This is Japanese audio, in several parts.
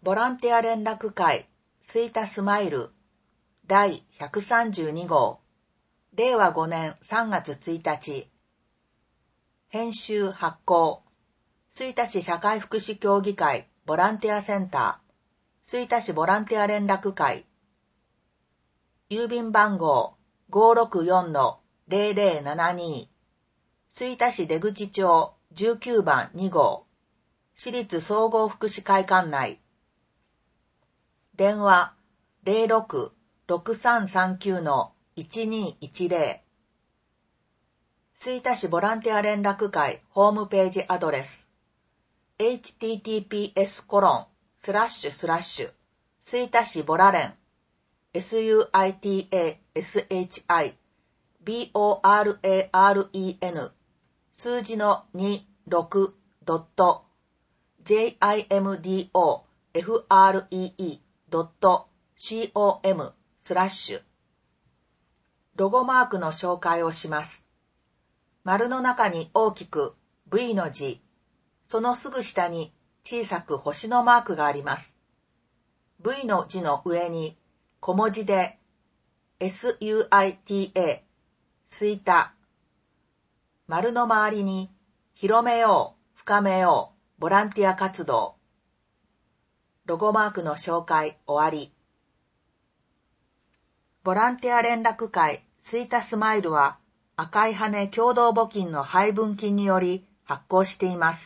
ボランティア連絡会スイタスマイル第132号令和5年3月1日編集発行吹田市社会福祉協議会ボランティアセンター吹田市ボランティア連絡会郵便番号 564-0072 吹田市出口町19番2号市立総合福祉会館内電話 06-6339-1210 吹田市ボランティア連絡会ホームページアドレス https:// 吹田市ボラレン suitashi boraren 数字の 26.jimdofree.com/ ロゴマークの紹介をします。丸の中に大きく V の字、そのすぐ下に小さく星のマークがあります。V の字の上に小文字で SUITA、吹田。丸の周りに広めよう、深めよう、ボランティア活動。ロゴマークの紹介終わり。ボランティア連絡会吹田スマイルは赤い羽共同募金の配分金により発行しています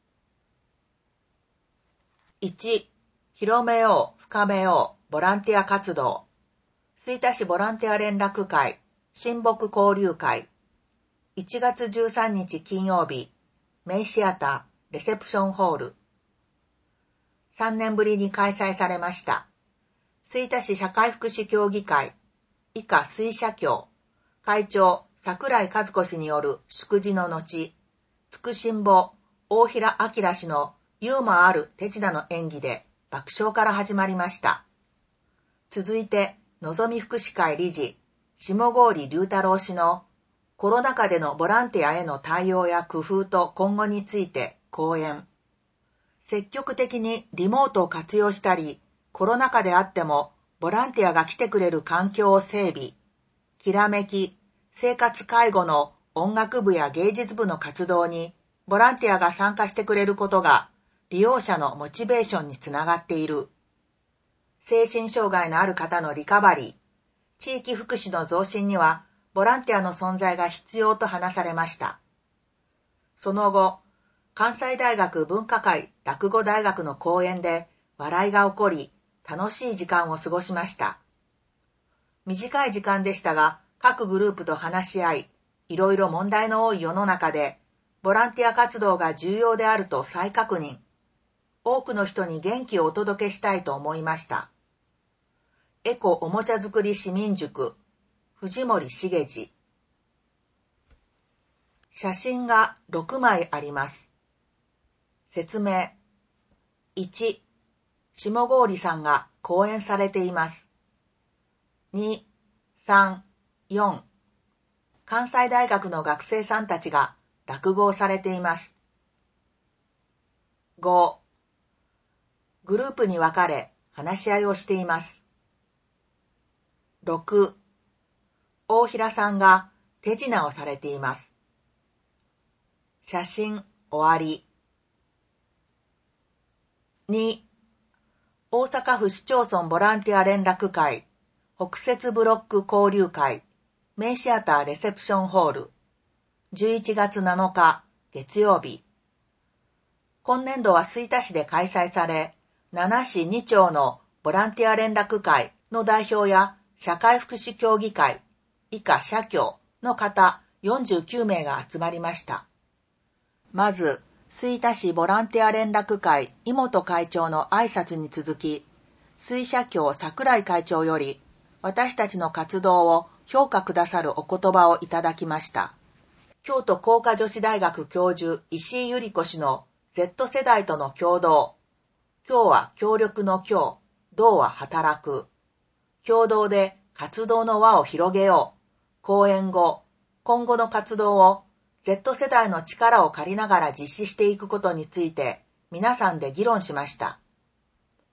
。1、広めよう、深めよう、ボランティア活動。吹田市ボランティア連絡会、親睦交流会。1月13日金曜日、メイシアター、レセプションホール。3年ぶりに開催されました。吹田市社会福祉協議会、以下吹社協、会長、桜井和子氏による祝辞の後、つくしんぼ、大平明氏のユーモアある手品の演技で爆笑から始まりました。続いて、のぞみ福祉会理事、下郡龍太郎氏のコロナ禍でのボランティアへの対応や工夫と今後について講演。積極的にリモートを活用したり、コロナ禍であってもボランティアが来てくれる環境を整備。きらめき、生活介護の音楽部や芸術部の活動にボランティアが参加してくれることが利用者のモチベーションにつながっている。精神障害のある方のリカバリー、地域福祉の増進にはボランティアの存在が必要と話されました。その後、関西大学文化会落語大学の講演で笑いが起こり、楽しい時間を過ごしました。短い時間でしたが、各グループと話し合い、いろいろ問題の多い世の中で、ボランティア活動が重要であると再確認。多くの人に元気をお届けしたいと思いました。エコおもちゃ作り市民塾、藤森茂次。写真が6枚あります。説明。1、下郡さんが講演されています。2、3、4、関西大学の学生さんたちが落語をされています。5、グループに分かれ話し合いをしています。6、大平さんが手品をされています。写真終わり。2、大阪府市町村ボランティア連絡会北摂ブロック交流会メイシアターレセプションホール11月7日月曜日。今年度は吹田市で開催され、7市2町のボランティア連絡会の代表や社会福祉協議会以下社協の方49名が集まりました。まず、吹田市ボランティア連絡会井本会長の挨拶に続き、吹社協桜井会長より私たちの活動を評価くださるお言葉をいただきました。京都工科女子大学教授石井由里子氏の Z 世代との共同。今日は協力の今日、同は働く。共同で活動の輪を広げよう。講演後、今後の活動を Z 世代の力を借りながら実施していくことについて皆さんで議論しました。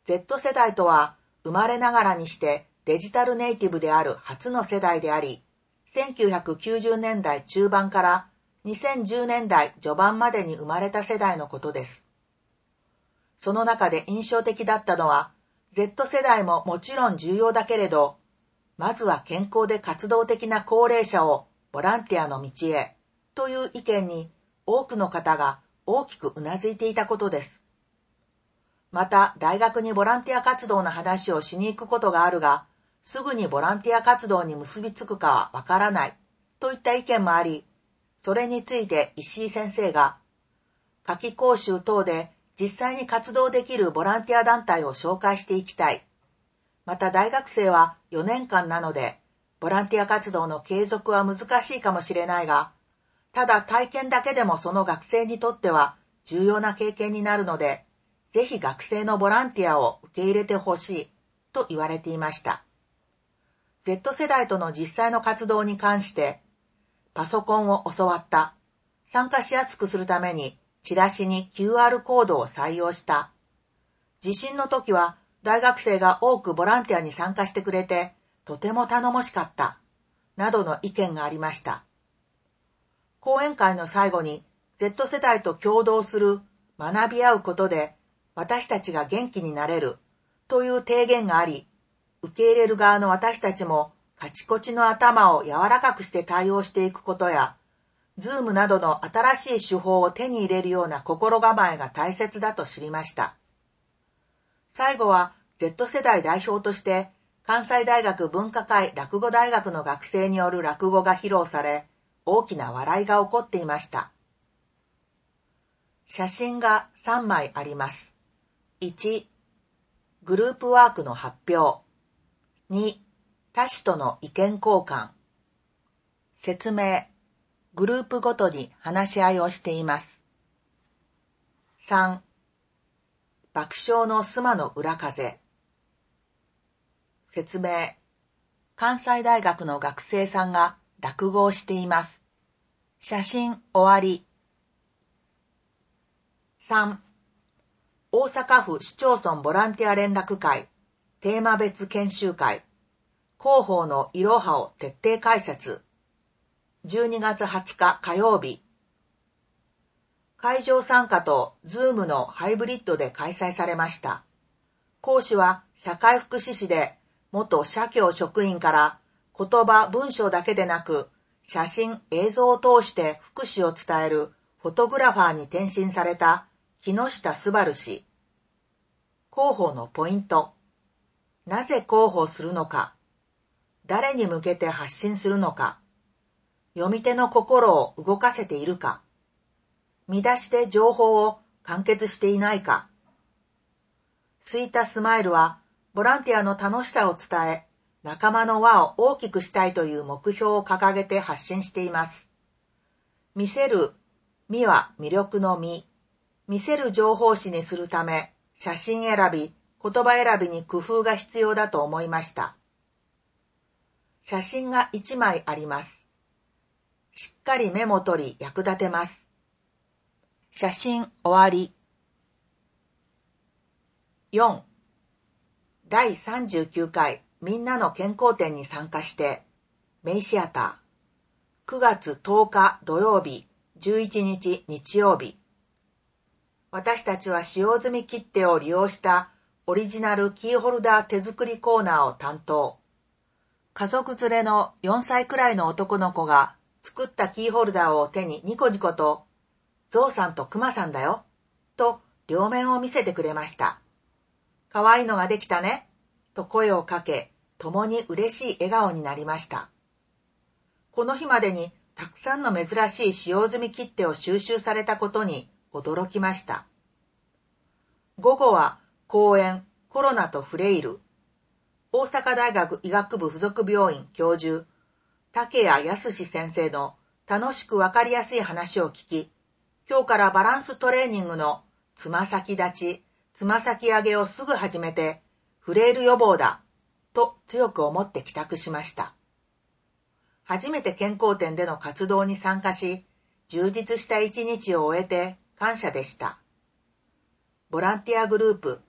Z 世代とは生まれながらにしてデジタルネイティブである初の世代であり、1990年代中盤から2010年代序盤までに生まれた世代のことです。その中で印象的だったのは、Z 世代ももちろん重要だけれど、まずは健康で活動的な高齢者をボランティアの道へという意見に多くの方が大きくうなずいていたことです。また、大学にボランティア活動の話をしに行くことがあるが、すぐにボランティア活動に結びつくかはわからないといった意見もあり、それについて石井先生が、夏季講習等で実際に活動できるボランティア団体を紹介していきたい。また大学生は4年間なので、ボランティア活動の継続は難しいかもしれないが、ただ体験だけでもその学生にとっては重要な経験になるので、ぜひ学生のボランティアを受け入れてほしいと言われていました。Z 世代との実際の活動に関して、パソコンを教わった。参加しやすくするためにチラシに QR コードを採用した。地震の時は大学生が多くボランティアに参加してくれて、とても頼もしかった。などの意見がありました。講演会の最後に Z 世代と共同する学び合うことで私たちが元気になれるという提言があり、受け入れる側の私たちもカチコチの頭を柔らかくして対応していくことや、Zoom などの新しい手法を手に入れるような心構えが大切だと知りました。最後は Z 世代代表として関西大学文化会落語大学の学生による落語が披露され、大きな笑いが起こっていました。写真が3枚あります。1、グループワークの発表。2、他氏との意見交換。説明。グループごとに話し合いをしています。3、爆笑の須磨の裏風。説明。関西大学の学生さんが落語をしています。写真終わり。3、大阪府市町村ボランティア連絡会テーマ別研修会広報のいろはを徹底解説。12月20日火曜日。会場参加と Zoom のハイブリッドで開催されました。講師は社会福祉士で元社協職員から言葉文章だけでなく写真映像を通して福祉を伝えるフォトグラファーに転身された木下昴氏。広報のポイント。なぜ広報するのか。誰に向けて発信するのか。読み手の心を動かせているか。見出しで情報を完結していないか。スイータスマイルはボランティアの楽しさを伝え、仲間の輪を大きくしたいという目標を掲げて発信しています。見せる、見は魅力の見。見せる情報誌にするため、写真選び、言葉選びに工夫が必要だと思いました。写真が1枚あります。しっかりメモ取り役立てます。写真終わり。4. 第39回みんなの健康展に参加して、メイシアター。9月10日土曜日、11日日曜日。私たちは使用済み切手を利用したオリジナルキーホルダー手作りコーナーを担当。家族連れの4歳くらいの男の子が作ったキーホルダーを手にニコニコと、ゾウさんとクマさんだよ、と両面を見せてくれました。かわいいのができたね、と声をかけ、共に嬉しい笑顔になりました。この日までにたくさんの珍しい使用済み切手を収集されたことに驚きました。午後は講演コロナとフレイル。大阪大学医学部附属病院教授、竹谷康先生の楽しくわかりやすい話を聞き、今日からバランストレーニングのつま先立ち、つま先上げをすぐ始めて、フレイル予防だ、と強く思って帰宅しました。初めて健康展での活動に参加し、充実した一日を終えて感謝でした。ボランティアグループ、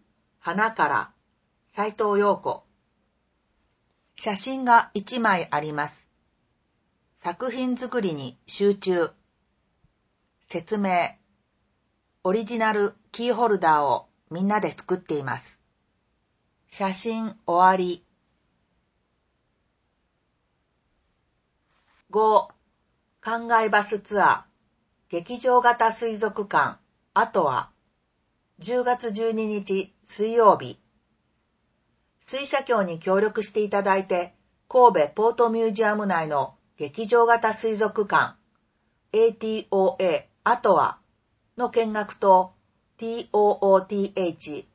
花から、斉藤陽子。写真が1枚あります。作品作りに集中。説明。オリジナルキーホルダーをみんなで作っています。写真終わり。5. 灌漑バスツアー劇場型水族館。あとは10月12日水曜日。水社協に協力していただいて、神戸ポートミュージアム内の劇場型水族館 ATOA あとはの見学と TOOTH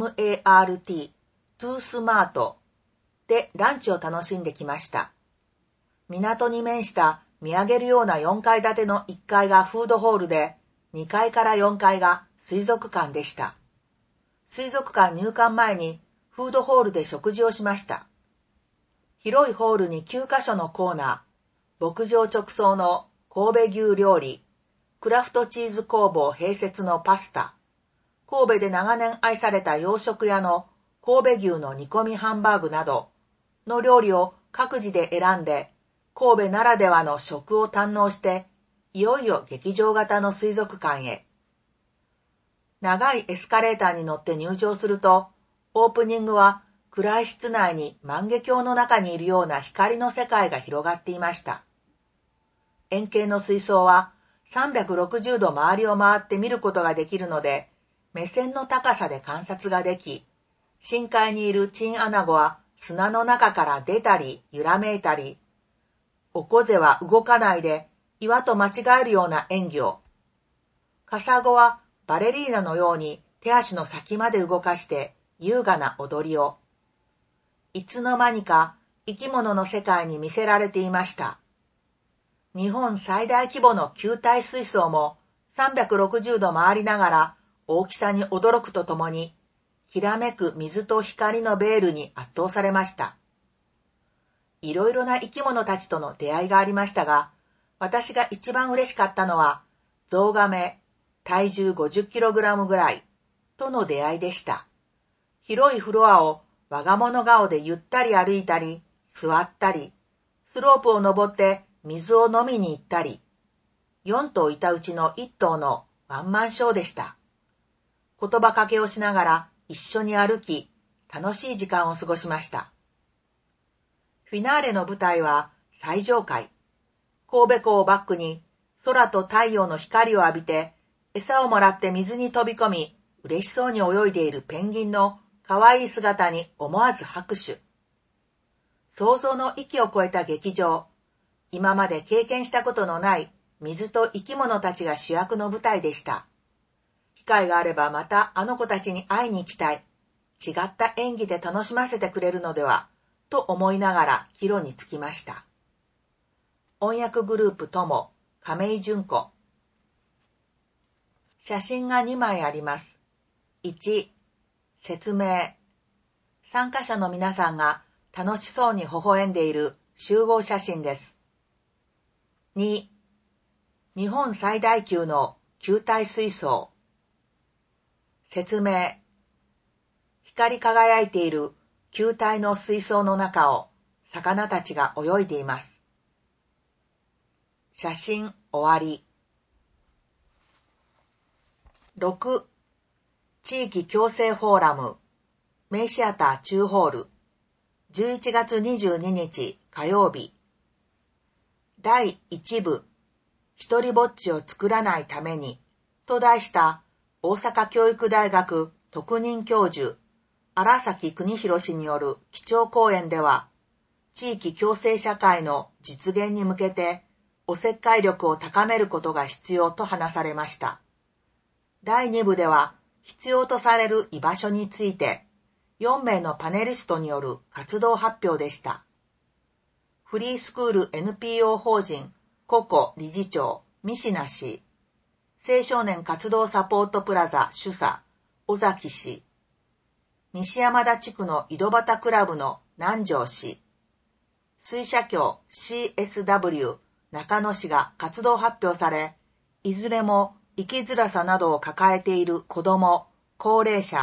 MART トゥースマートでランチを楽しんできました。港に面した見上げるような4階建ての1階がフードホールで、2階から4階が水族館でした。水族館入館前にフードホールで食事をしました。広いホールに9カ所のコーナー、牧場直送の神戸牛料理、クラフトチーズ工房併設のパスタ、神戸で長年愛された洋食屋の神戸牛の煮込みハンバーグなどの料理を各自で選んで、神戸ならではの食を堪能して、いよいよ劇場型の水族館へ。長いエスカレーターに乗って入場すると、オープニングは暗い室内に万華鏡の中にいるような光の世界が広がっていました。円形の水槽は360度周りを回って見ることができるので、目線の高さで観察ができ、深海にいるチンアナゴは砂の中から出たり揺らめいたり、オコゼは動かないで岩と間違えるような演技を、カサゴはバレリーナのように手足の先まで動かして優雅な踊りを、いつの間にか生き物の世界に魅せられていました。日本最大規模の球体水槽も360度回りながら大きさに驚くとともに、きらめく水と光のベールに圧倒されました。いろいろな生き物たちとの出会いがありましたが、私が一番嬉しかったのは、ゾウガメ、体重 50kg ぐらいとの出会いでした。広いフロアを我が物顔でゆったり歩いたり、座ったり、スロープを登って水を飲みに行ったり、4頭いたうちの1頭のワンマンショーでした。言葉かけをしながら一緒に歩き、楽しい時間を過ごしました。フィナーレの舞台は最上階。神戸港をバックに空と太陽の光を浴びて、餌をもらって水に飛び込み、嬉しそうに泳いでいるペンギンの可愛い姿に思わず拍手。想像の域を超えた劇場。今まで経験したことのない水と生き物たちが主役の舞台でした。機会があればまたあの子たちに会いに行きたい。違った演技で楽しませてくれるのでは、と思いながら帰路につきました。音訳グループとも亀井純子。写真が2枚あります。1、説明。参加者の皆さんが楽しそうに微笑んでいる集合写真です。2、日本最大級の球体水槽。説明。光り輝いている球体の水槽の中を魚たちが泳いでいます。写真終わり。6. 地域共生フォーラムメイシアター中ホール11月22日火曜日第1部ひとりぼっちを作らないためにと題した大阪教育大学特任教授荒崎邦弘氏による基調講演では地域共生社会の実現に向けておせっかい力を高めることが必要と話されました。第2部では必要とされる居場所について4名のパネリストによる活動発表でした。フリースクール NPO 法人ココ理事長三品氏、青少年活動サポートプラザ主査尾崎氏、西山田地区の井戸端クラブの南條氏、水社協 CSW 中野氏が活動発表され、いずれも生きづらさなどを抱えている子ども、高齢者、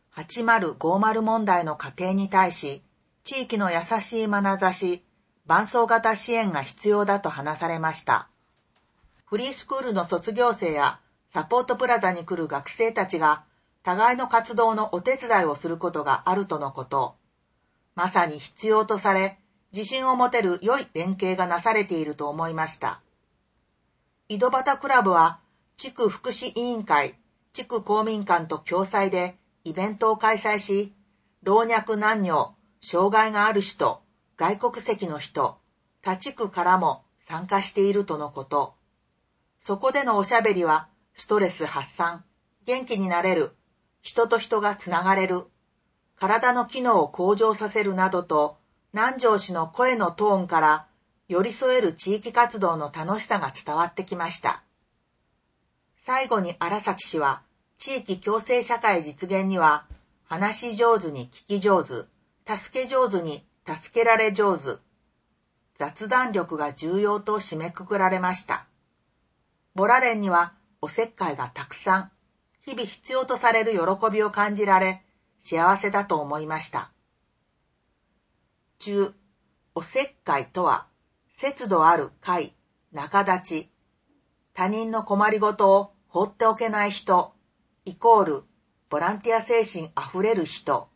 8050問題の家庭に対し、地域の優しい眼差し、伴走型支援が必要だと話されました。フリースクールの卒業生やサポートプラザに来る学生たちが互いの活動のお手伝いをすることがあるとのこと。まさに必要とされ、自信を持てる良い連携がなされていると思いました。井戸端クラブは地区福祉委員会、地区公民館と共催でイベントを開催し、老若男女、障害がある人、外国籍の人、他地区からも参加しているとのこと。そこでのおしゃべりはストレス発散、元気になれる、人と人がつながれる、体の機能を向上させるなどと、南城市の声のトーンから寄り添える地域活動の楽しさが伝わってきました。最後に荒崎氏は、地域共生社会実現には、話し上手に聞き上手、助け上手に助けられ上手、雑談力が重要と締めくくられました。ボラ連にはおせっかいがたくさん、日々必要とされる喜びを感じられ、幸せだと思いました。中、おせっかいとは、節度ある会、仲立ち、他人の困りごとを放っておけない人、イコール、ボランティア精神あふれる人。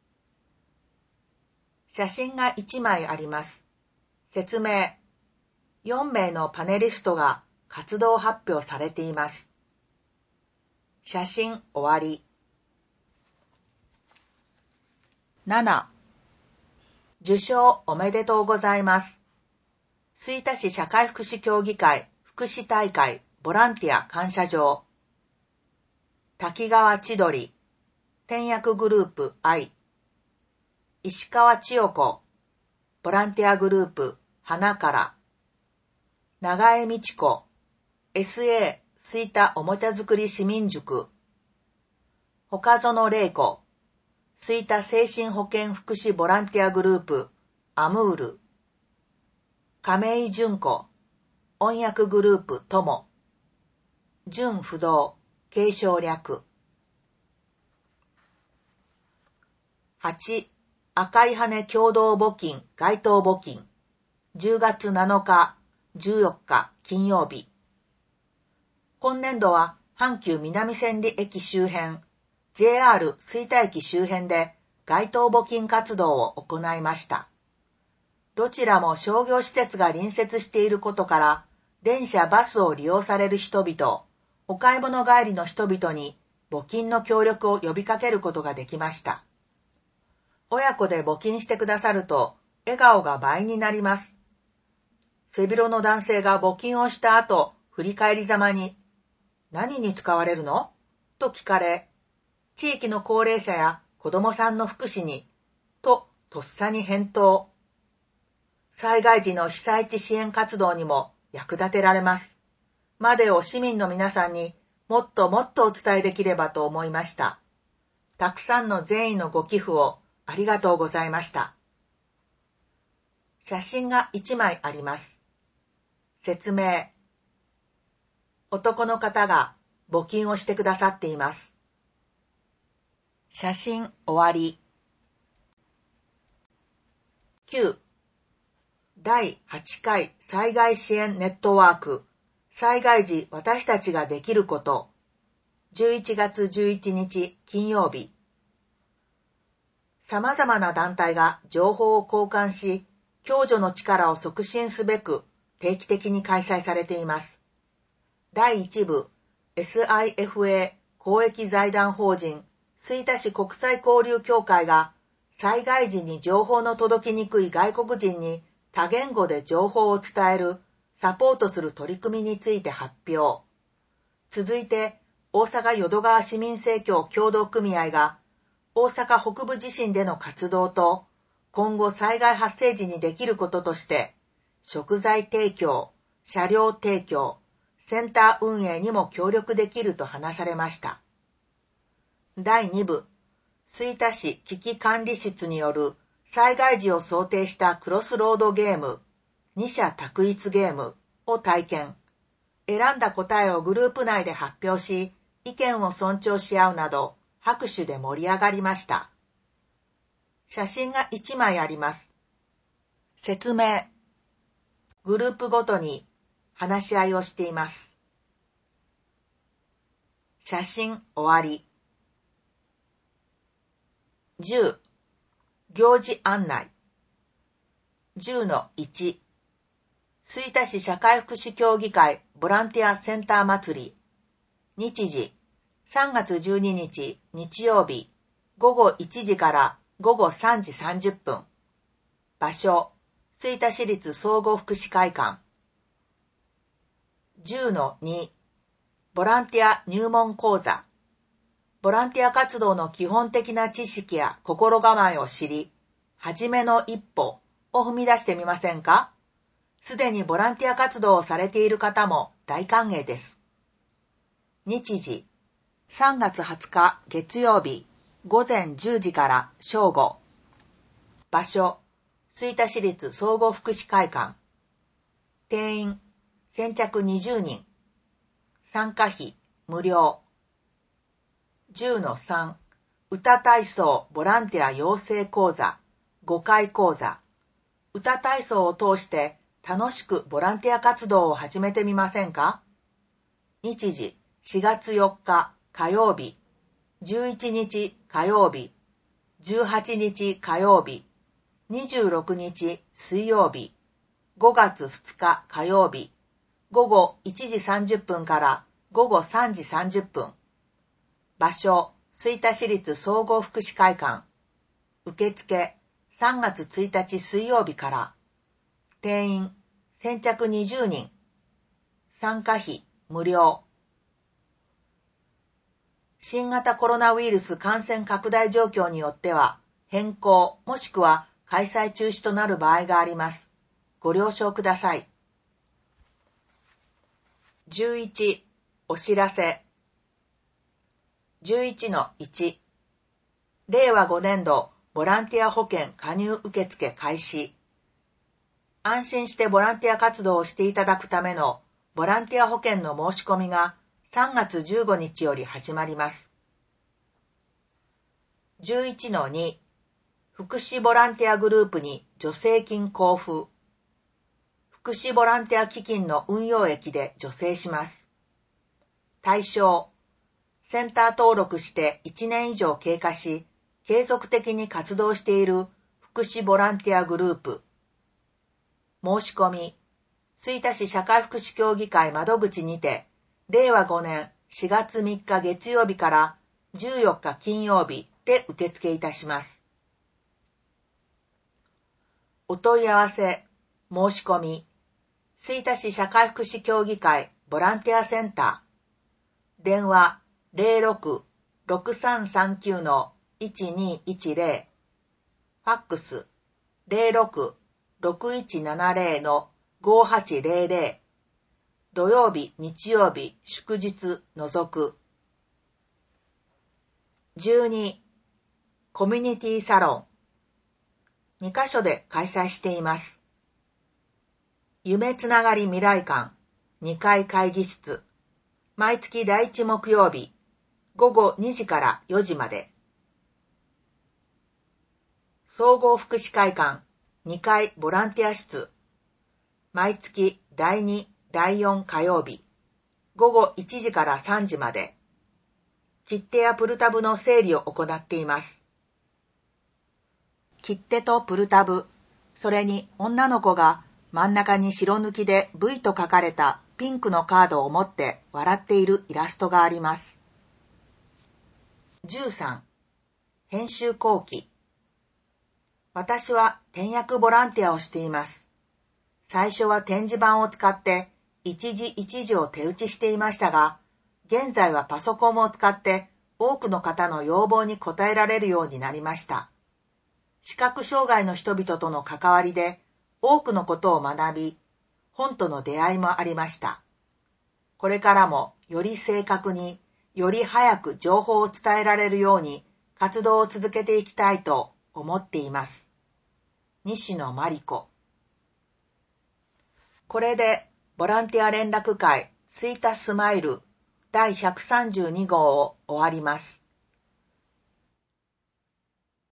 写真が1枚あります。説明。4名のパネリストが活動発表されています。写真終わり。7. 受賞おめでとうございます。吹田市社会福祉協議会福祉大会ボランティア感謝状。滝川千鳥、天薬グループ愛。石川千代子、ボランティアグループ花から。長江美智子、SA 吹田おもちゃ作り市民塾。岡園玲子、吹田精神保健福祉ボランティアグループアムール。亀井純子、音訳グループ友。純不動、継承略。8. 赤い羽共同募金街頭募金。10月7日、14日金曜日。今年度は阪急南千里駅周辺、JR 吹田駅周辺で街頭募金活動を行いました。どちらも商業施設が隣接していることから、電車バスを利用される人々、お買い物帰りの人々に募金の協力を呼びかけることができました。親子で募金してくださると笑顔が倍になります。背広の男性が募金をした後、振り返りざまに、何に使われるの？と聞かれ、地域の高齢者や子供さんの福祉に、ととっさに返答。災害時の被災地支援活動にも役立てられます。までを市民の皆さんにもっともっとお伝えできればと思いました。たくさんの善意のご寄付をありがとうございました。写真が1枚あります。説明。男の方が募金をしてくださっています。写真終わり。9. 第8回災害支援ネットワーク災害時私たちができること11月11日金曜日。様々な団体が情報を交換し、共助の力を促進すべく定期的に開催されています。第1部 SIFA 公益財団法人吹田市国際交流協会が災害時に情報の届きにくい外国人に多言語で情報を伝えるサポートする取り組みについて発表。続いて大阪淀川市民生協協同組合が大阪北部地震での活動と今後災害発生時にできることとして食材提供、車両提供、センター運営にも協力できると話されました。第2部、吹田市危機管理室による災害時を想定したクロスロードゲーム、二者択一ゲームを体験。選んだ答えをグループ内で発表し、意見を尊重し合うなど、 拍手で盛り上がりました。写真が1枚あります。説明。グループごとに話し合いをしています。写真終わり。10、行事案内。10-1、吹田市社会福祉協議会ボランティアセンター祭り。日時、3月12日日曜日、午後1時から午後3時30分。場所、吹田市立総合福祉会館。10-2、ボランティア入門講座。ボランティア活動の基本的な知識や心構えを知り、はじめの一歩を踏み出してみませんか？すでにボランティア活動をされている方も大歓迎です。日時、3月20日月曜日、午前10時から正午。場所、吹田市立総合福祉会館。定員、先着20人。参加費、無料。10-3、歌体操ボランティア養成講座、5回講座。歌体操を通して楽しくボランティア活動を始めてみませんか？日時、4月4日火曜日、11日火曜日、18日火曜日、26日水曜日、5月2日火曜日、午後1時30分から午後3時30分。場所、吹田市立総合福祉会館。受付、3月1日水曜日から。定員、先着20人。参加費、無料。新型コロナウイルス感染拡大状況によっては、変更もしくは開催中止となる場合があります。ご了承ください。11、お知らせ。11-1、令和5年度ボランティア保険加入受付開始。安心してボランティア活動をしていただくためのボランティア保険の申し込みが3月15日より始まります。11-2、福祉ボランティアグループに助成金交付。福祉ボランティア基金の運用益で助成します。対象、センター登録して1年以上経過し、継続的に活動している福祉ボランティアグループ。申し込み、吹田市社会福祉協議会窓口にて、令和5年4月3日月曜日から14日金曜日で受付いたします。お問い合わせ、申し込み、吹田市社会福祉協議会ボランティアセンター。電話、06-6339-1210。ファックス、06-6170-5800。土曜日、日曜日、祝日除く。12、コミュニティサロン。2カ所で開催しています。夢つながり未来館、2階会議室。毎月第1木曜日、午後2時から4時まで。総合福祉会館、2階ボランティア室。毎月第2、第4火曜日、午後1時から3時まで。切手やプルタブの整理を行っています。切手とプルタブ、それに女の子が真ん中に白抜きで V と書かれたピンクのカードを持って笑っているイラストがあります。13、編集後期。私は点訳ボランティアをしています。最初は展示板を使って一字一字を手打ちしていましたが、現在はパソコンを使って多くの方の要望に応えられるようになりました。視覚障害の人々との関わりで多くのことを学び、本との出会いもありました。これからもより正確に、より早く情報を伝えられるように活動を続けていきたいと思っています。西野真理子。これでボランティア連絡会吹田スマイル第132号を終わります。